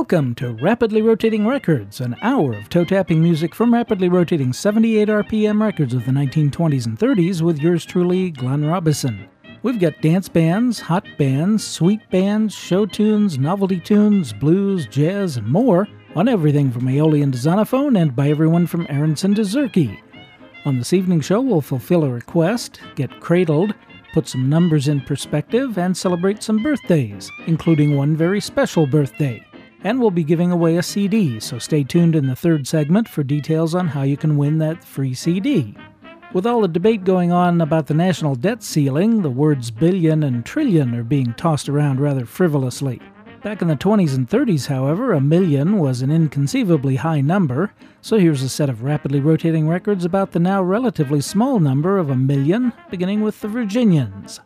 Welcome to Rapidly Rotating Records, an hour of toe-tapping music from rapidly rotating 78 RPM records of the 1920s and 30s with yours truly, Glenn Robison. We've got dance bands, hot bands, sweet bands, show tunes, novelty tunes, blues, jazz, and more on everything from Aeolian to Zonophone and by everyone from Aronson to Zurke. On this evening's show, we'll fulfill a request, get cradled, put some numbers in perspective, and celebrate some birthdays, including one very special birthday. And we'll be giving away a CD, so stay tuned in the third segment for details on how you can win that free CD. With all the debate going on about the national debt ceiling, the words billion and trillion are being tossed around rather frivolously. Back in the 20s and 30s, however, a million was an inconceivably high number, so here's a set of rapidly rotating records about the now relatively small number of a million, beginning with the Virginians.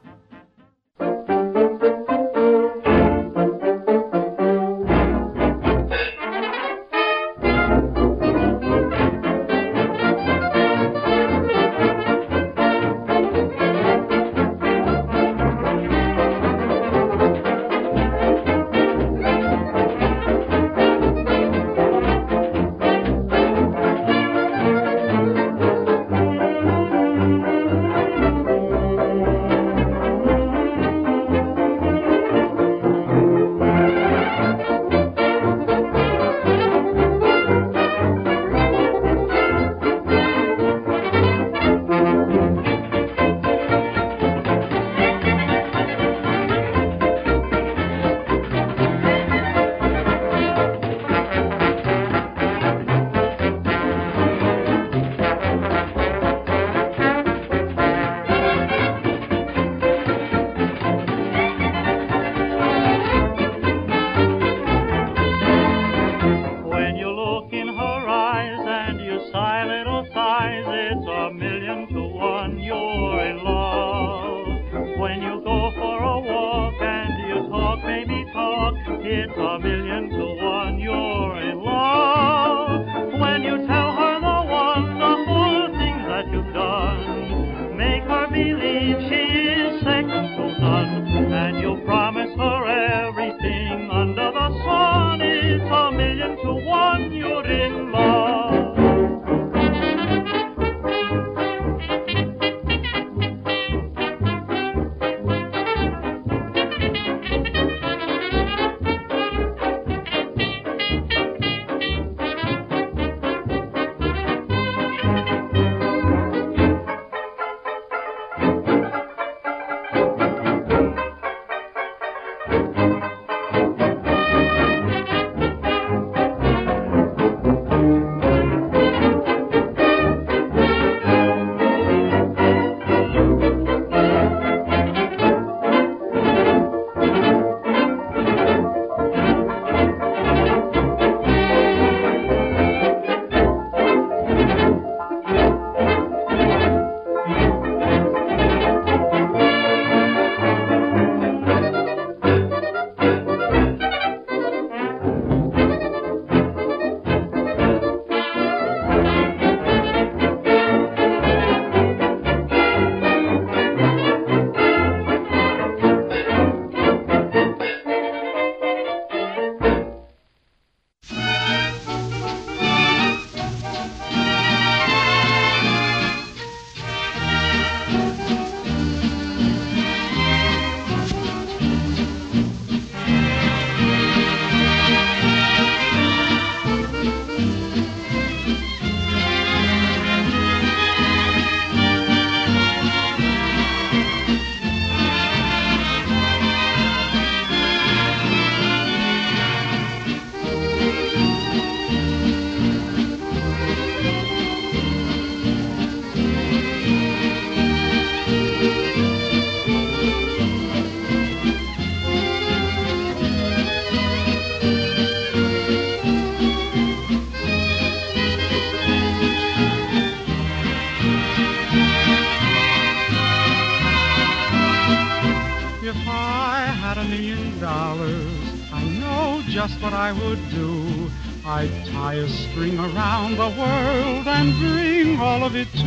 I would do. I'd tie a string around the world and bring all of it to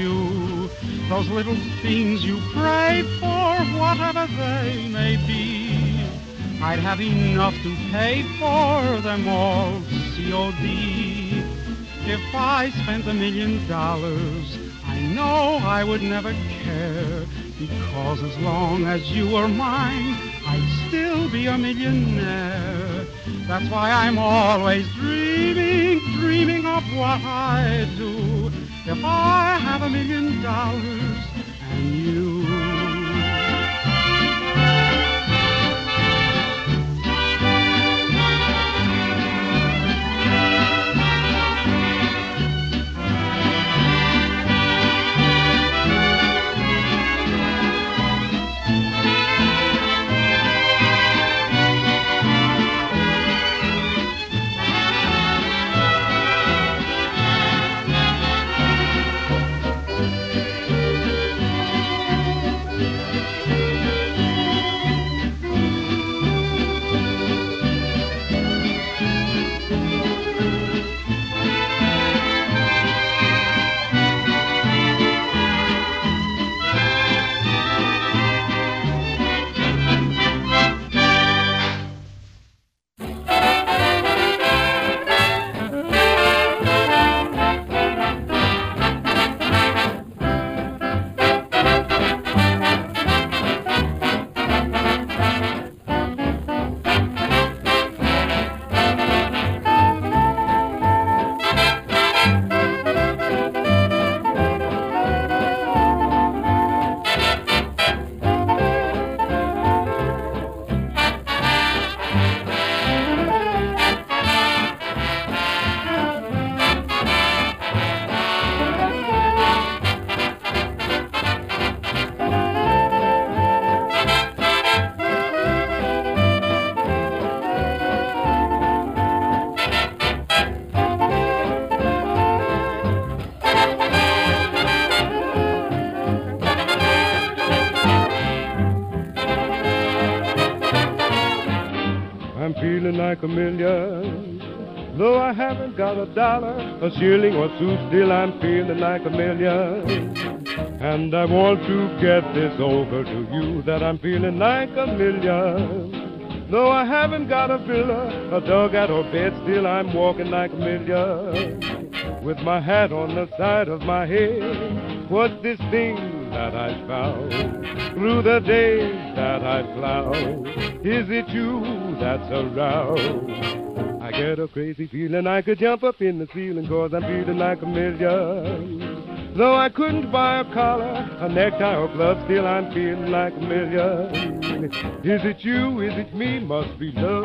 you. Those little things you pray for, whatever they may be. I'd have enough to pay for them all, COD. If I spent $1,000,000, I know I would never care, because as long as you were mine, I'd still be a millionaire. That's why I'm always dreaming, dreaming of what I'd do if I have $1,000,000 and you. Like a million, though I haven't got a dollar, a shilling or two, still I'm feeling like a million. And I want to get this over to you, that I'm feeling like a million. Though I haven't got a villa, a dugout or bed, still I'm walking like a million. With my hat on the side of my head, what's this thing that I found through the days that I plowed? Is it you that's around? I get a crazy feeling I could jump up in the ceiling, 'cause I'm feeling like a million. Though I couldn't buy a collar, a necktie or gloves, still I'm feeling like a million. Is it you? Is it me? Must be love.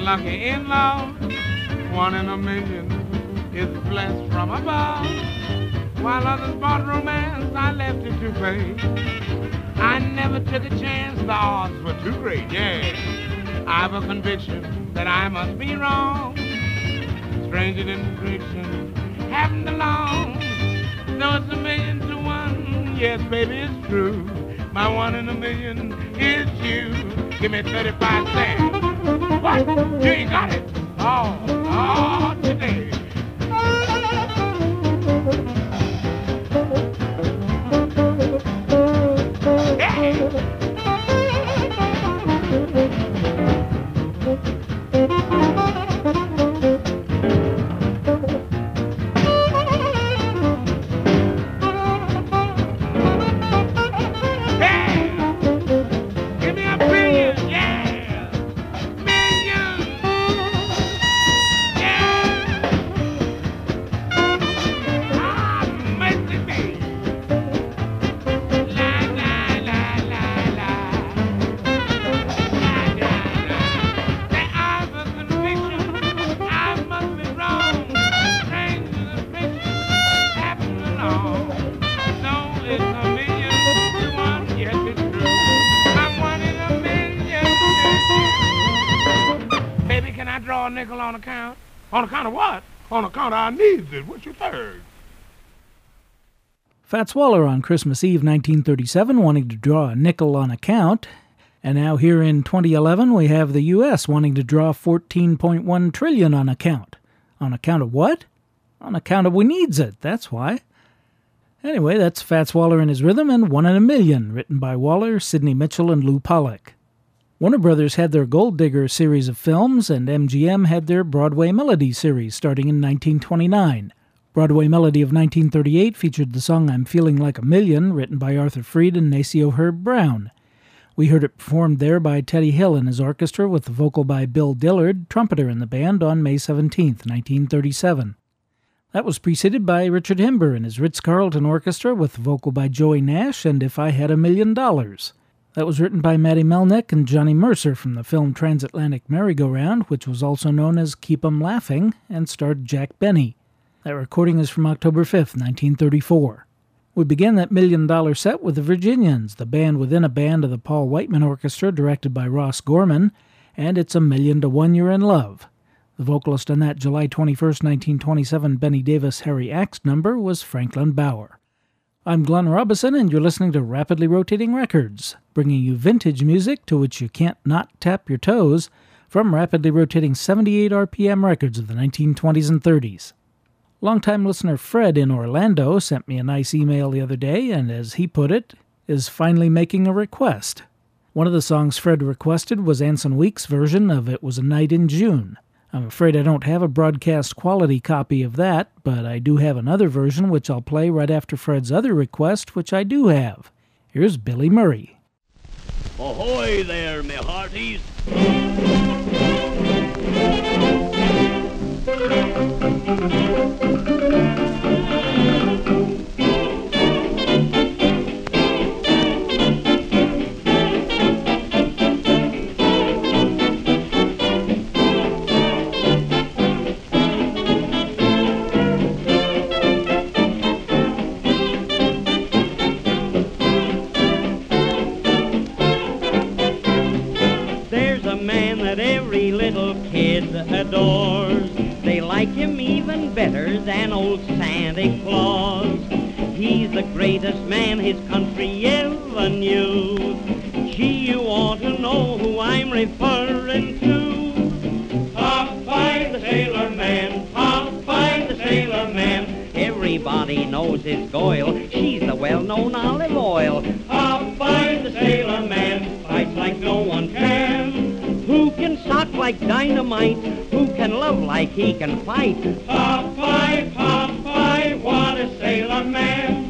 lucky in love. 1 in a million is blessed from above. While others bought romance, I left it to fate. I never took a chance, the odds were too great, yeah. I've a conviction that I must be wrong. Stranger than fiction happened along. Though it's 1,000,000 to 1, yes, baby, it's true. My 1 in a million is you. Give me 35 cents. What? You ain't got it? Oh, today. Nickel on account? On account of what? On account of our needs. What's your third? Fats Waller on Christmas Eve 1937 wanting to draw a nickel on account. And now here in 2011 we have the U.S. wanting to draw $14.1 trillion on account. On account of what? On account of we needs it, that's why. Anyway, that's Fats Waller and his rhythm and 1 in a Million, written by Waller, Sidney Mitchell, and Lou Pollack. Warner Brothers had their Gold Digger series of films, and MGM had their Broadway Melody series starting in 1929. Broadway Melody of 1938 featured the song I'm Feeling Like a Million, written by Arthur Freed and Maceo Herb Brown. We heard it performed there by Teddy Hill and his orchestra with the vocal by Bill Dillard, trumpeter in the band, on May 17, 1937. That was preceded by Richard Himber and his Ritz-Carlton Orchestra with the vocal by Joey Nash and If I Had $1 Million. That was written by Matty Melnick and Johnny Mercer from the film Transatlantic Merry-Go-Round, which was also known as Keep 'Em Laughing, and starred Jack Benny. That recording is from October 5, 1934. We began that $1 Million set with the Virginians, the band within a band of the Paul Whiteman Orchestra directed by Ross Gorman, and It's $1 Million to 1 You're in Love. The vocalist on that July 21, 1927 Benny Davis Harry Axe number was Franklin Bauer. I'm Glenn Robison, and you're listening to Rapidly Rotating Records, bringing you vintage music to which you can't not tap your toes from rapidly rotating 78 RPM records of the 1920s and 30s. Longtime listener Fred in Orlando sent me a nice email the other day, and as he put it, is finally making a request. One of the songs Fred requested was Anson Week's version of It Was a Night in June. I'm afraid I don't have a broadcast quality copy of that, but I do have another version which I'll play right after Fred's other request, which I do have. Here's Billy Murray. Ahoy there, me hearties! Adores. They like him even better than old Santa Claus. He's the greatest man his country ever knew. Gee, you ought to know who I'm referring to. Popeye the Sailor Man, Popeye the Sailor Man. Everybody knows his Goyle, she's the well-known olive oil. Popeye the Sailor Man fights like no one can. Who can sock like dynamite? Who can love like he can fight? Popeye, Popeye, what a sailor man!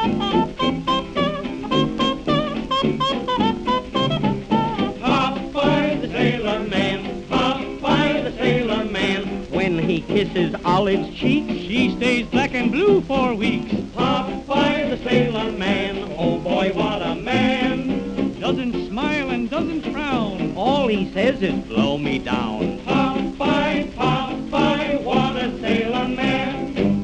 Popeye he kisses Olive's cheek. She stays black and blue for weeks. Popeye the sailor man, oh boy, what a man. Doesn't smile and doesn't frown. All he says is blow me down. Popeye, Popeye, what a sailor man.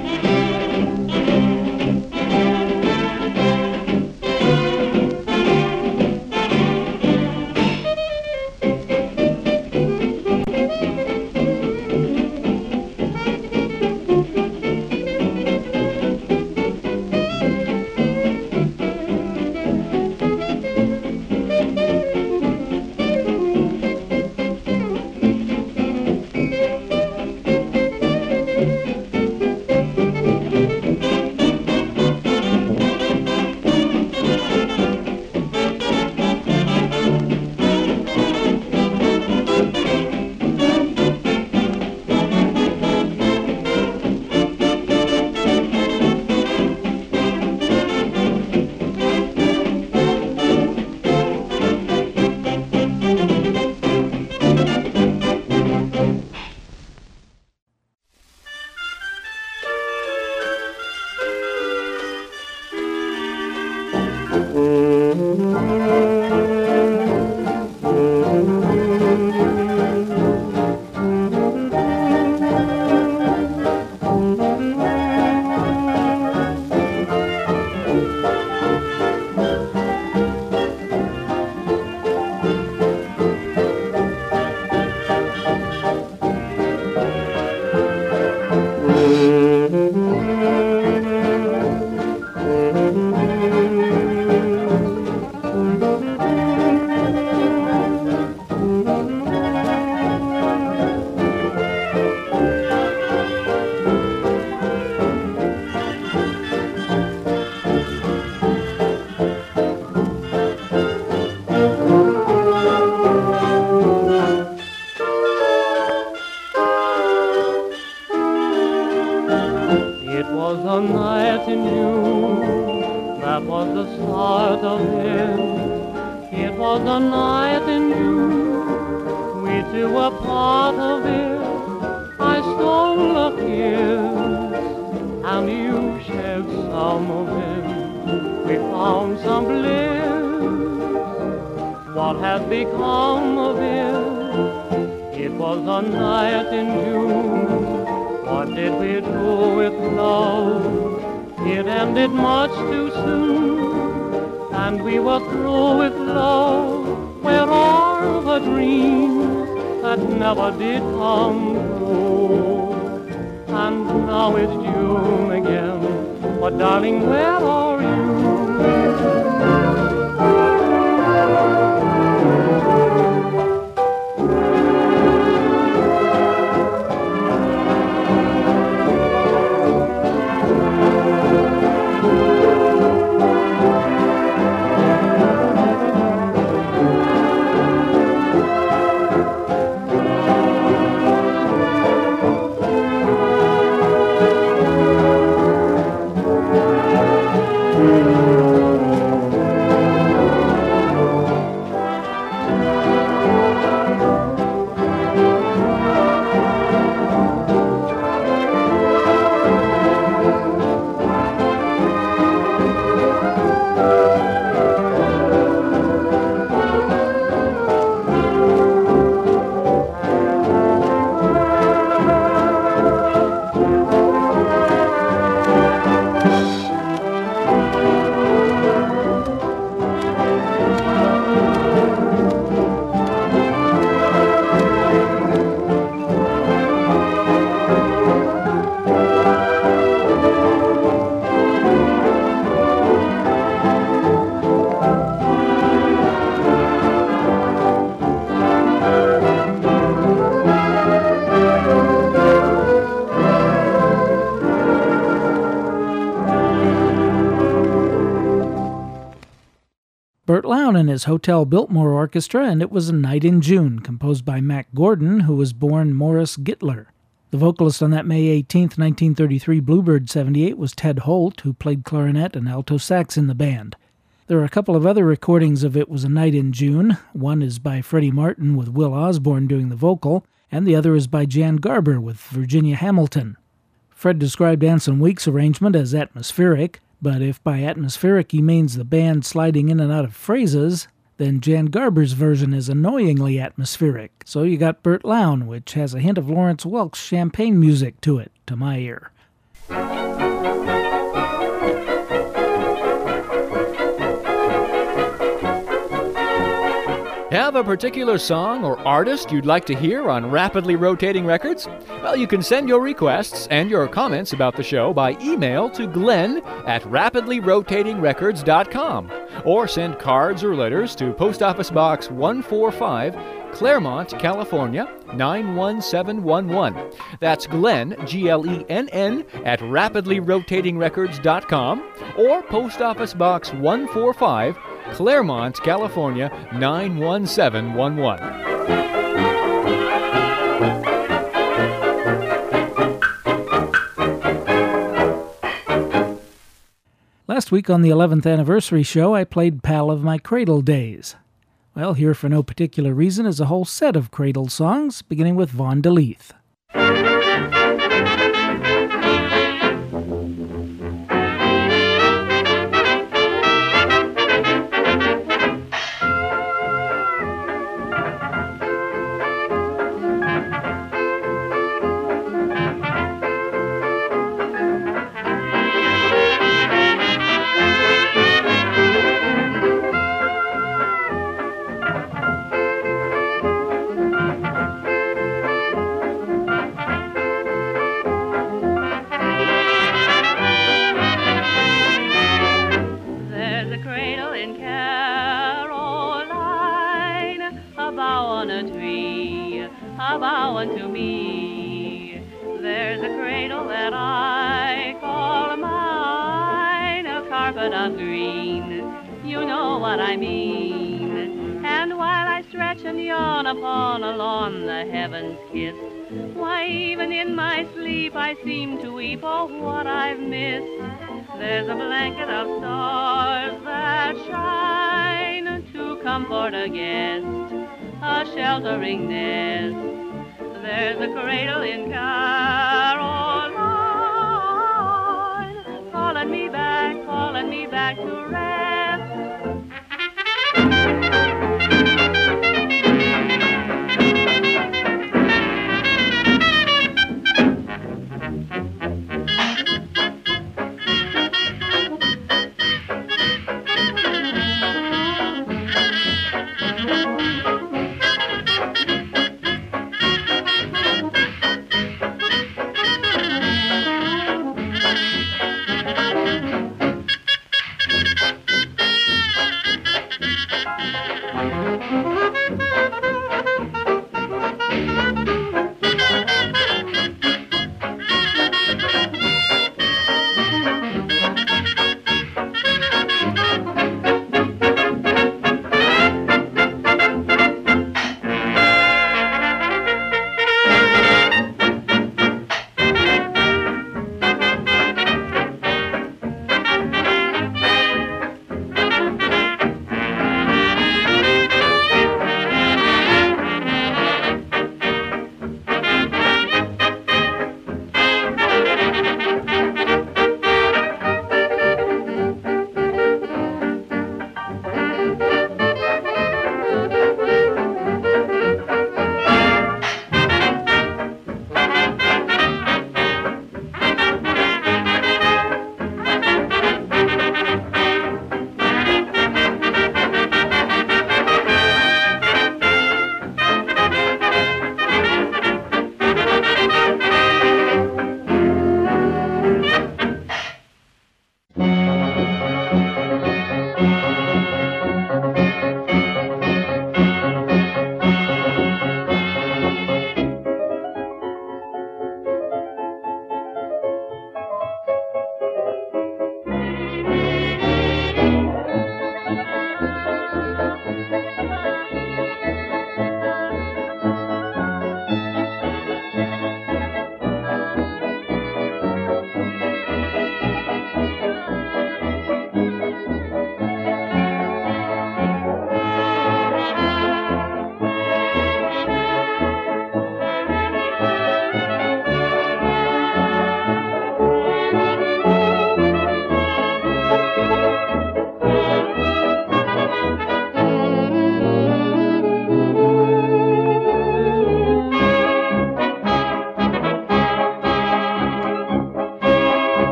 Burt Lown and his Hotel Biltmore Orchestra, and it was A Night in June, composed by Mac Gordon, who was born Morris Gittler. The vocalist on that May 18, 1933 Bluebird 78 was Ted Holt, who played clarinet and alto sax in the band. There are a couple of other recordings of It Was a Night in June. One is by Freddie Martin with Will Osborne doing the vocal, and the other is by Jan Garber with Virginia Hamilton. Fred described Anson Weeks' arrangement as atmospheric, but if by atmospheric he means the band sliding in and out of phrases, then Jan Garber's version is annoyingly atmospheric. So you got Bert Lown, which has a hint of Lawrence Welk's champagne music to it, to my ear. Have a particular song or artist you'd like to hear on Rapidly Rotating Records? Well, you can send your requests and your comments about the show by email to glenn@rapidlyrotatingrecords.com, or send cards or letters to Post Office Box 145, Claremont, California, 91711. That's Glenn, Glenn, at rapidlyrotatingrecords.com, or Post Office Box 145, Claremont, California, 91711. Last week on the 11th anniversary show, I played Pal of My Cradle Days. Well, here for no particular reason is a whole set of cradle songs, beginning with Vaughn DeLeath. Upon a lawn the heavens kissed. Why, even in my sleep I seem to weep for what I've missed. There's a blanket of stars that shine to comfort a guest, a sheltering nest. There's a cradle in Caroline, calling me back to rest.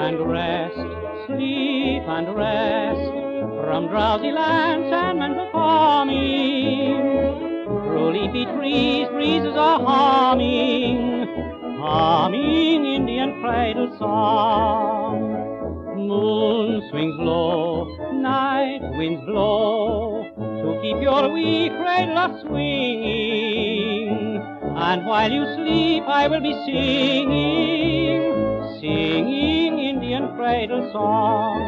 and rest, sleep and rest. From drowsy lands, sandmen go calming. Through leafy trees, breezes are humming, humming Indian cradle song. Moon swings low, night winds blow, to keep your wee cradle a-swinging. And while you sleep, I will be singing, singing Indian cradle song.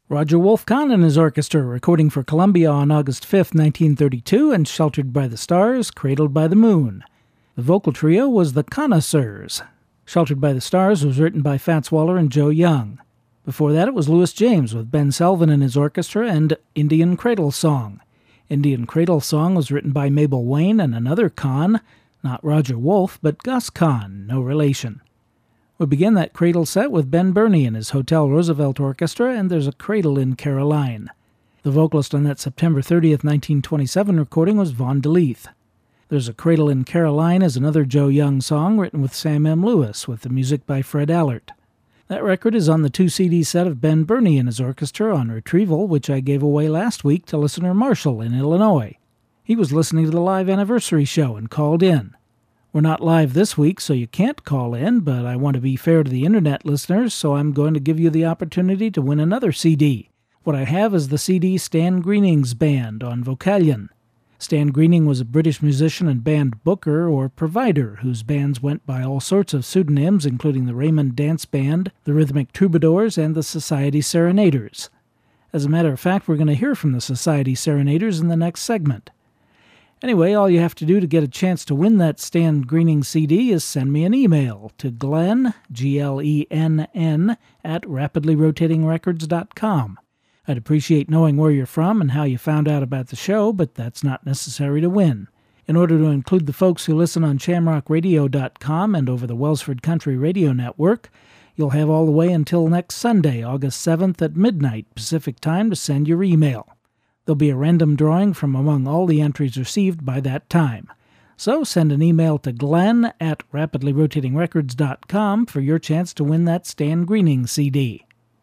Roger Wolf-Kahn and his orchestra, recording for Columbia on August 5, 1932, and Sheltered by the Stars, Cradled by the Moon. The vocal trio was the Connoisseurs. Sheltered by the Stars was written by Fats Waller and Joe Young. Before that, it was Louis James with Ben Selvin and his orchestra and Indian Cradle Song. Indian Cradle Song was written by Mabel Wayne and another Kahn, not Roger Wolf, but Gus Kahn, no relation. We begin that cradle set with Ben Burney and his Hotel Roosevelt Orchestra, and There's a Cradle in Caroline. The vocalist on that September 30th, 1927 recording was Vaughn DeLeith. There's a Cradle in Caroline is another Joe Young song written with Sam M. Lewis, with the music by Fred Allert. That record is on the 2-CD set of Ben Burney and his orchestra on Retrieval, which I gave away last week to listener Marshall in Illinois. He was listening to the live anniversary show and called in. We're not live this week, so you can't call in, but I want to be fair to the internet listeners, so I'm going to give you the opportunity to win another CD. What I have is the CD Stan Greening's Band on Vocalion. Stan Greening was a British musician and band booker or provider whose bands went by all sorts of pseudonyms, including the Raymond Dance Band, the Rhythmic Troubadours, and the Society Serenaders. As a matter of fact, we're going to hear from the Society Serenaders in the next segment. Anyway, all you have to do to get a chance to win that Stan Greening CD is send me an email to Glenn, Glenn, at rapidlyrotatingrecords.com. I'd appreciate knowing where you're from and how you found out about the show, but that's not necessary to win. In order to include the folks who listen on shamrockradio.com and over the Wellsford Country Radio Network, you'll have all the way until next Sunday, August 7th at midnight Pacific Time to send your email. There'll be a random drawing from among all the entries received by that time. So send an email to Glenn at rapidlyrotatingrecords.com for your chance to win that Stan Greening CD.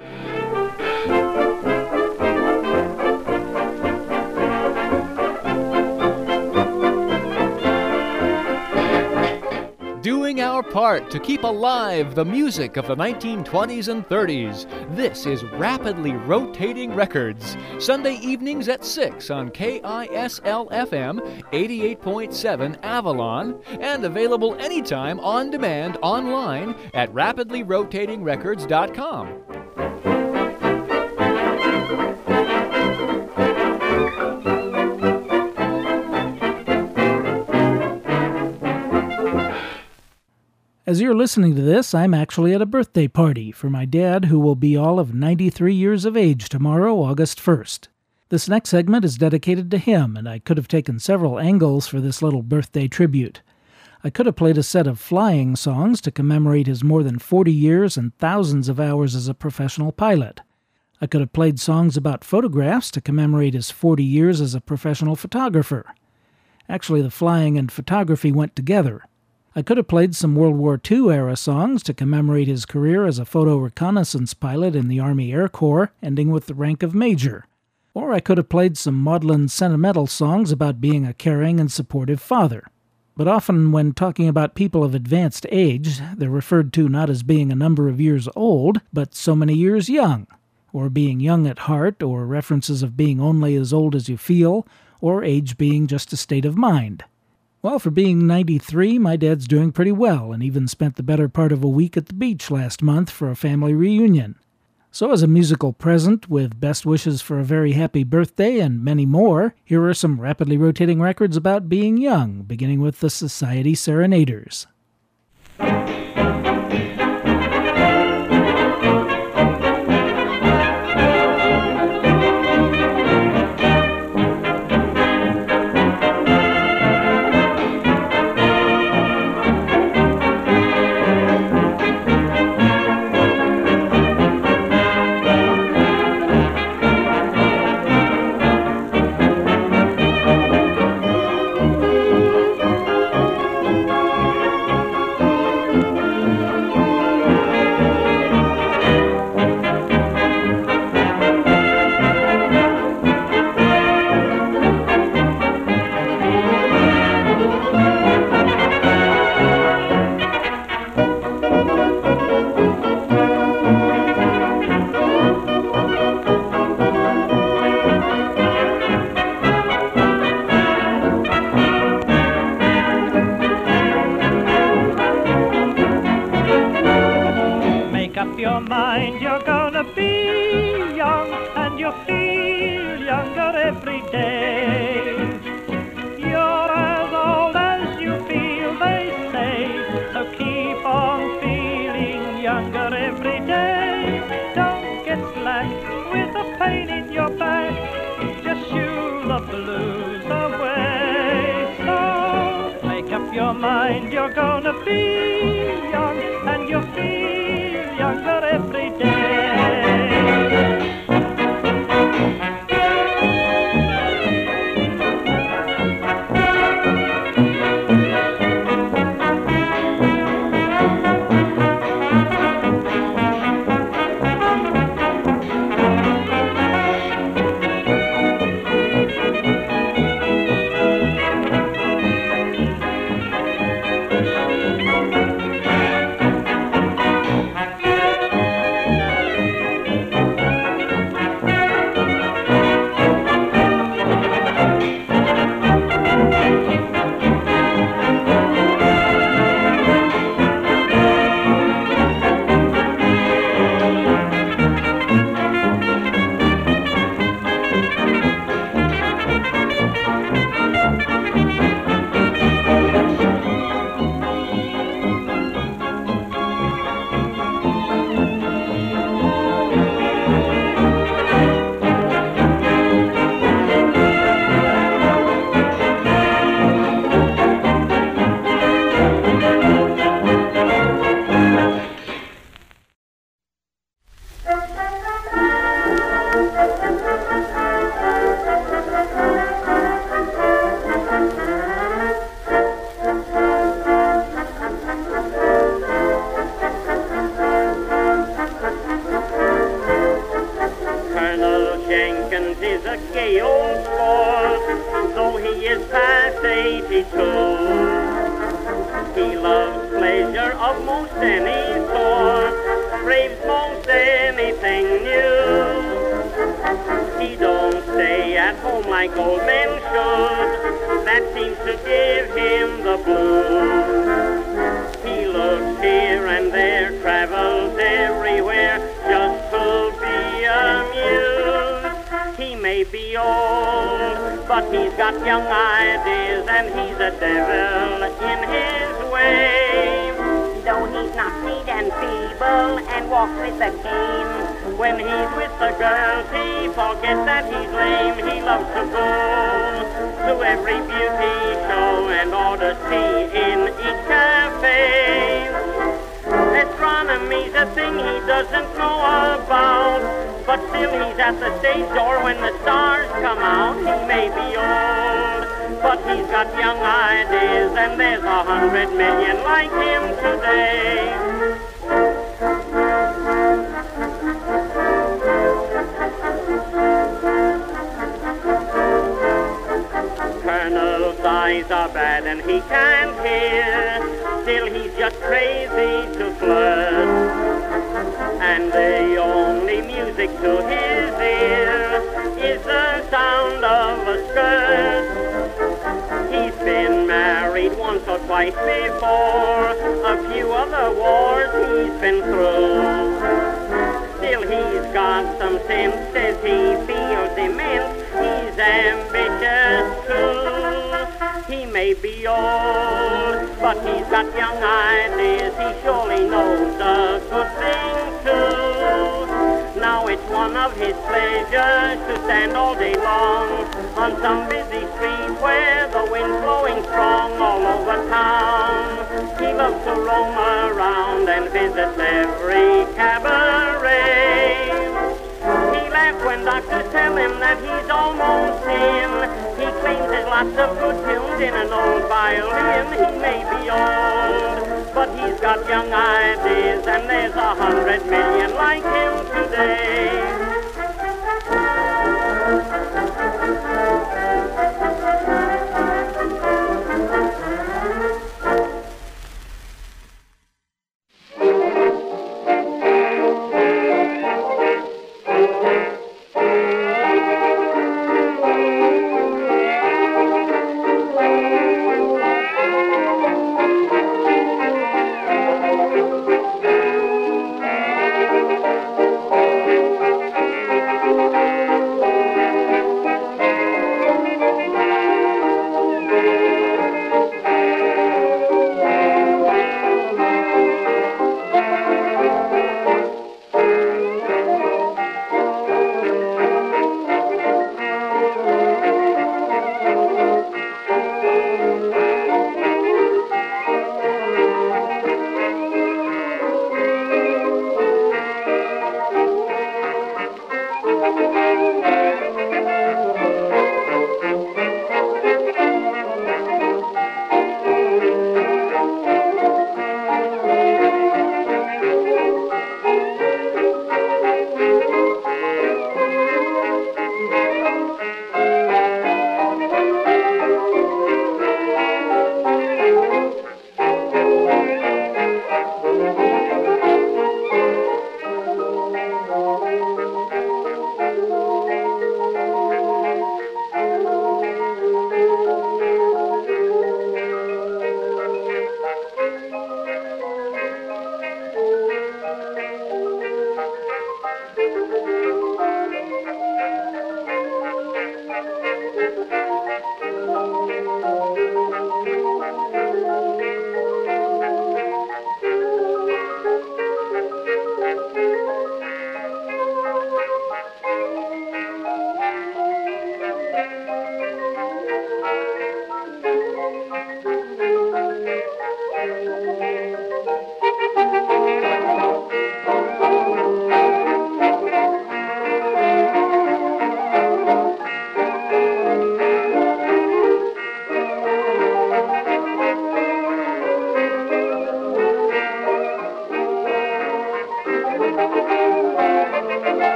Doing our part to keep alive the music of the 1920s and 30s. This is Rapidly Rotating Records, Sunday evenings at 6 on KISL-FM 88.7 Avalon, and available anytime on demand online at rapidlyrotatingrecords.com. As you're listening to this, I'm actually at a birthday party for my dad, who will be all of 93 years of age tomorrow, August 1st. This next segment is dedicated to him, and I could have taken several angles for this little birthday tribute. I could have played a set of flying songs to commemorate his more than 40 years and thousands of hours as a professional pilot. I could have played songs about photographs to commemorate his 40 years as a professional photographer. Actually, the flying and photography went together. I could have played some World War II-era songs to commemorate his career as a photo reconnaissance pilot in the Army Air Corps, ending with the rank of Major. Or I could have played some maudlin sentimental songs about being a caring and supportive father. But often when talking about people of advanced age, they're referred to not as being a number of years old, but so many years young, or being young at heart, or references of being only as old as you feel, or age being just a state of mind. Well, for being 93, my dad's doing pretty well, and even spent the better part of a week at the beach last month for a family reunion. So as a musical present, with best wishes for a very happy birthday and many more, here are some rapidly rotating records about being young, beginning with the Society Serenaders. mind you're gonna be young, and you feel younger every day. You're as old as you feel, they say, so keep on feeling younger every day. Don't get slack with the pain in your back, just shoo the blues away. So make up your mind you're gonna be young, and you feel younger every day.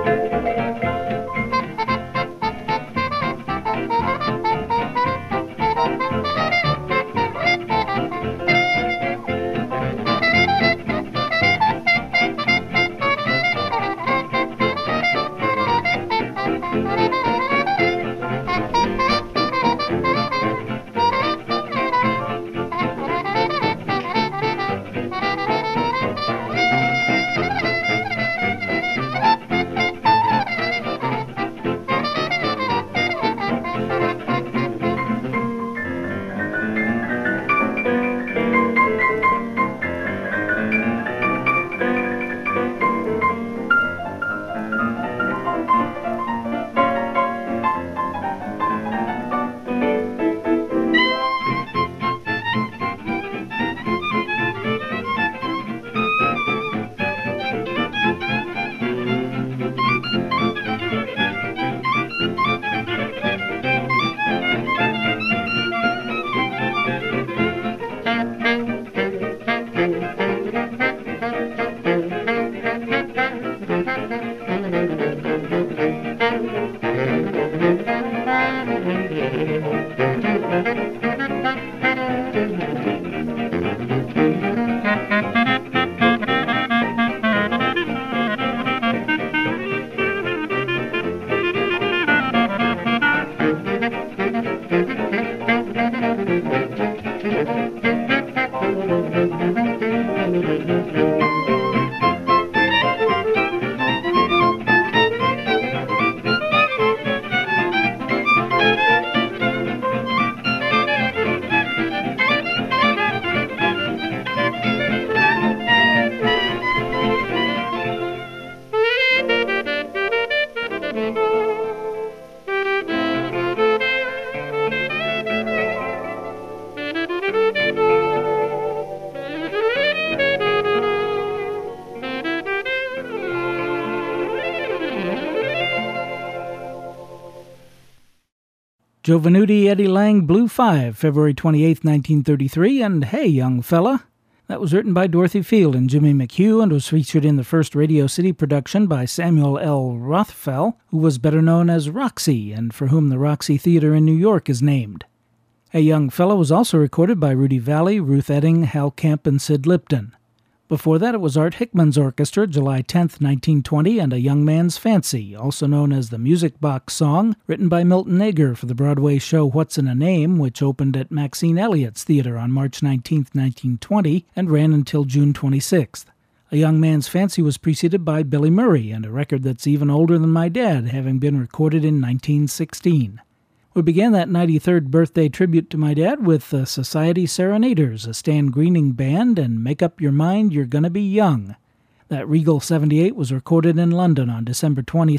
Joe Venuti, Eddie Lang, Blue 5, February 28, 1933, and Hey Young Fella. That was written by Dorothy Field and Jimmy McHugh and was featured in the first Radio City production by Samuel L. Rothfell, who was better known as Roxy, and for whom the Roxy Theater in New York is named. Hey Young Fella was also recorded by Rudy Valley, Ruth Etting, Hal Kemp, and Sid Lipton. Before that, it was Art Hickman's orchestra, July 10, 1920, and A Young Man's Fancy, also known as the Music Box Song, written by Milton Ager for the Broadway show What's in a Name, which opened at Maxine Elliott's Theater on March 19, 1920, and ran until June 26th. A Young Man's Fancy was preceded by Billy Murray, and a record that's even older than my dad, having been recorded in 1916. We began that 93rd birthday tribute to my dad with the Society Serenaders, a Stan Greening band, and Make Up Your Mind, You're Gonna Be Young. That Regal 78 was recorded in London on December 22,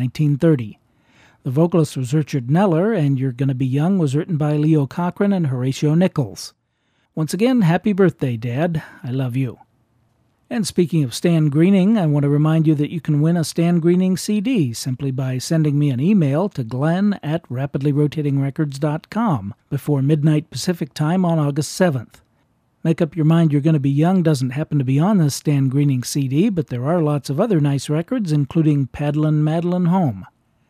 1930. The vocalist was Richard Neller, and You're Gonna Be Young was written by Leo Cochran and Horatio Nichols. Once again, happy birthday, Dad. I love you. And speaking of Stan Greening, I want to remind you that you can win a Stan Greening CD simply by sending me an email to glenn@rapidlyrotatingrecords.com before midnight Pacific Time on August 7th. Make Up Your Mind You're Gonna Be Young doesn't happen to be on this Stan Greening CD, but there are lots of other nice records, including Paddlin' Madeline Home.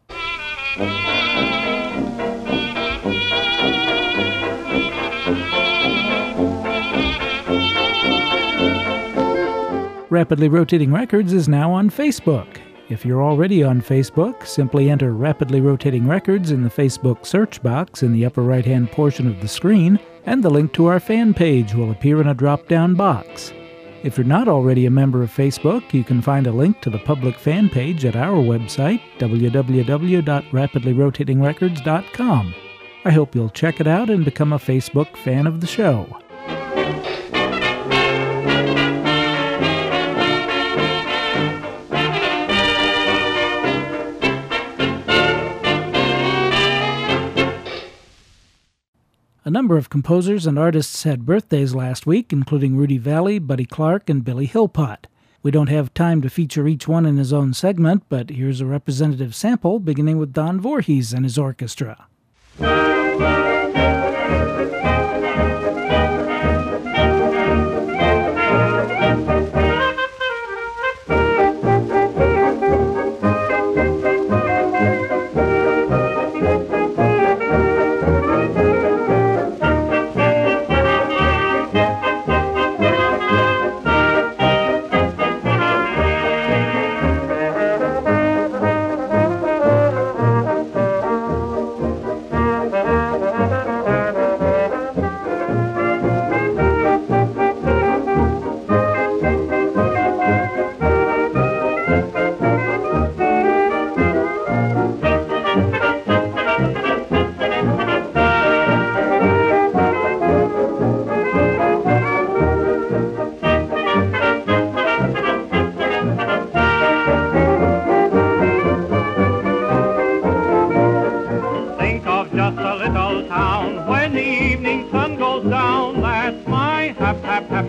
Rapidly Rotating Records is now on Facebook. If you're already on Facebook, simply enter Rapidly Rotating Records in the Facebook search box in the upper right-hand portion of the screen, and the link to our fan page will appear in a drop-down box. If you're not already a member of Facebook, you can find a link to the public fan page at our website, www.rapidlyrotatingrecords.com. I hope you'll check it out and become a Facebook fan of the show. A number of composers and artists had birthdays last week, including Rudy Valley, Buddy Clark, and Billy Hillpot. We don't have time to feature each one in his own segment, but here's a representative sample beginning with Don Voorhees and his orchestra.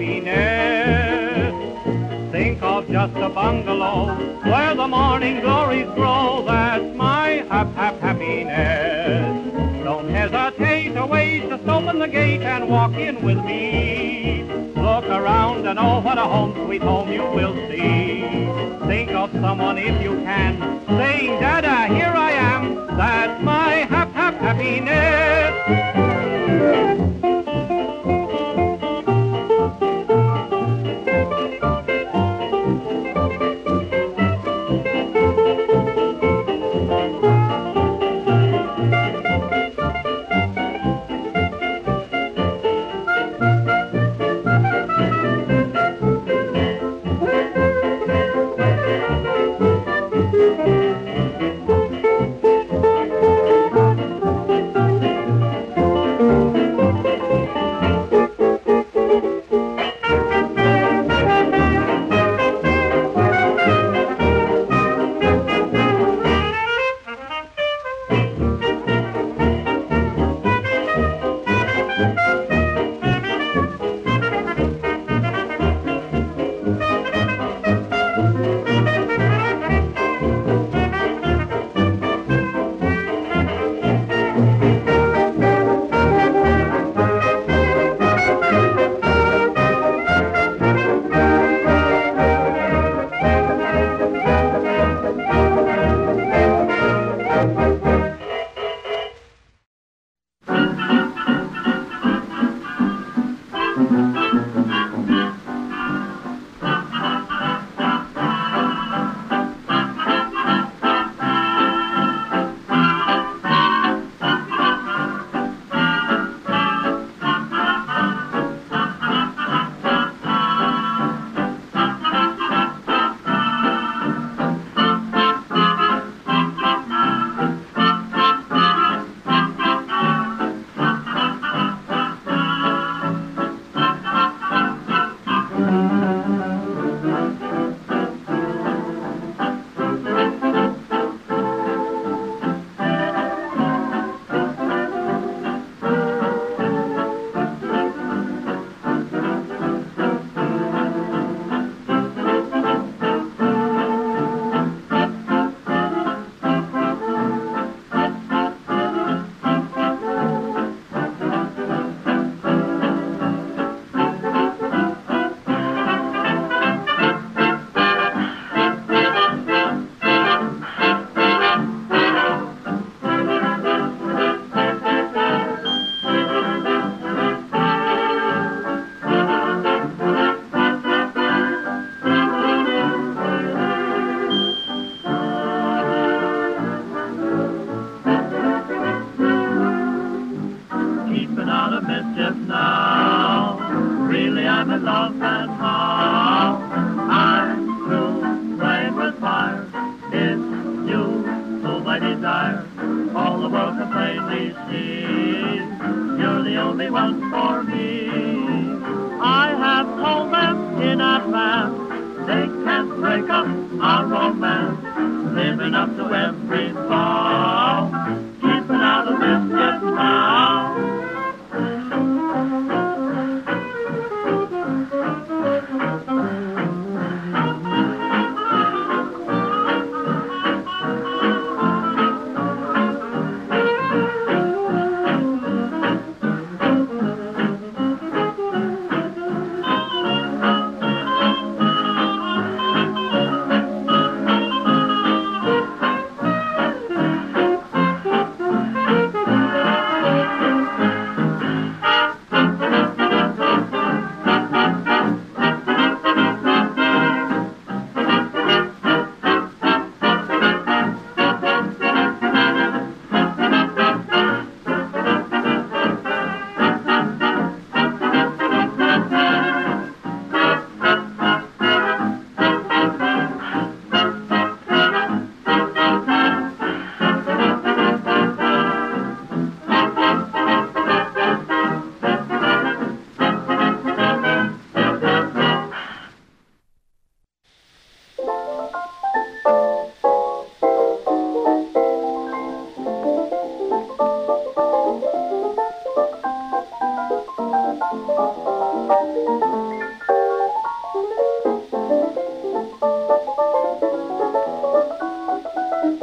happiness. Think of just a bungalow where the morning glories grow. That's my happiness. Don't hesitate to wait, just open the gate and walk in with me. Look around and oh, what a home, sweet home you will see. Think of someone if you can, saying, Dada, here I am. That's my happiness.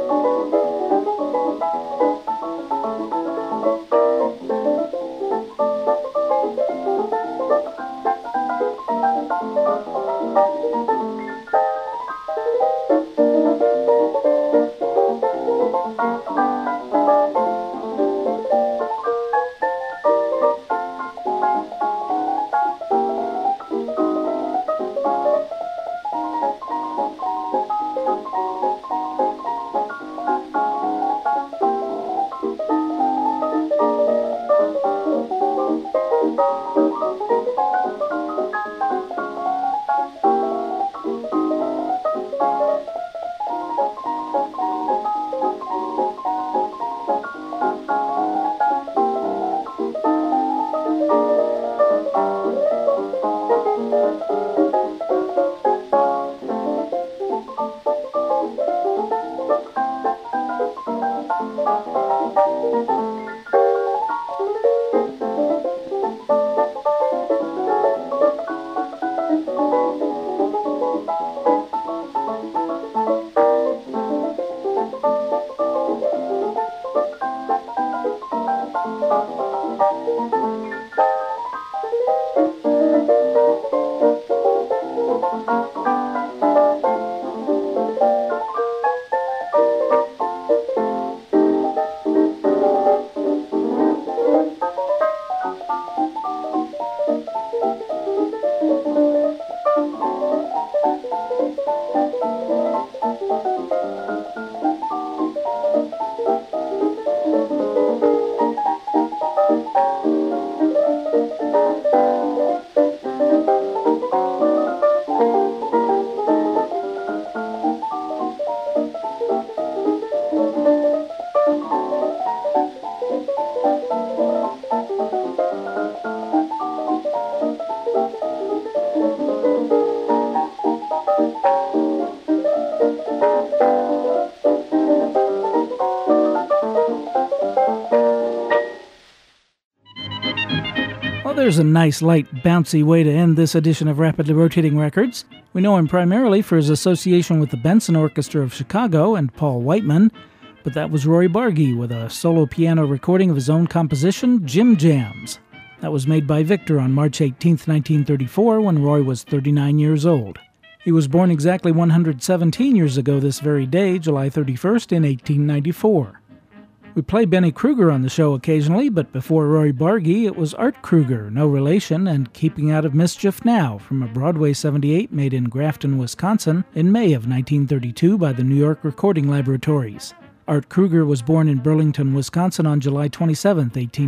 Well, there's a nice, light, bouncy way to end this edition of Rapidly Rotating Records. We know him primarily for his association with the Benson Orchestra of Chicago and Paul Whiteman, but that was Roy Bargy with a solo piano recording of his own composition, Jim Jams. That was made by Victor on March 18, 1934, when Roy was 39 years old. He was born exactly 117 years ago this very day, July 31st, in 1894. We play Benny Kruger on the show occasionally, but before Roy Bargy, it was Art Kruger, no relation, and Keeping Out of Mischief Now, from a Broadway 78 made in Grafton, Wisconsin, in May of 1932 by the New York Recording Laboratories. Art Kruger was born in Burlington, Wisconsin on July 27,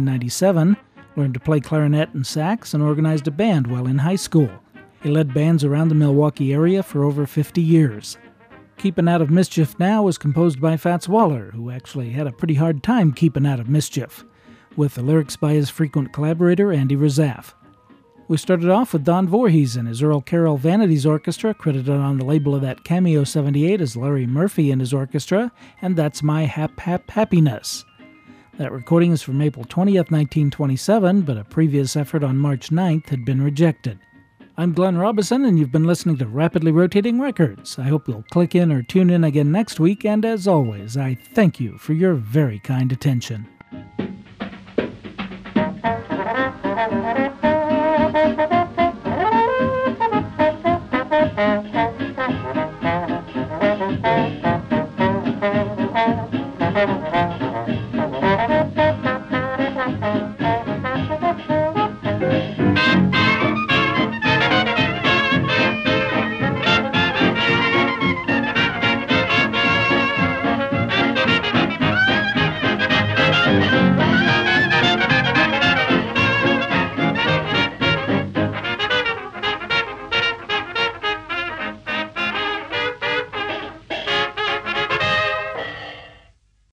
1897, learned to play clarinet and sax, and organized a band while in high school. He led bands around the Milwaukee area for over 50 years. Keepin' Out of Mischief Now was composed by Fats Waller, who actually had a pretty hard time keeping out of mischief, with the lyrics by his frequent collaborator Andy Razaf. We started off with Don Voorhees and his Earl Carroll Vanities Orchestra, credited on the label of that Cameo 78 as Larry Murphy and his orchestra, and That's My Happiness. That recording is from April 20th, 1927, but a previous effort on March 9th had been rejected. I'm Glenn Robison, and you've been listening to Rapidly Rotating Records. I hope you'll click in or tune in again next week, and as always, I thank you for your very kind attention.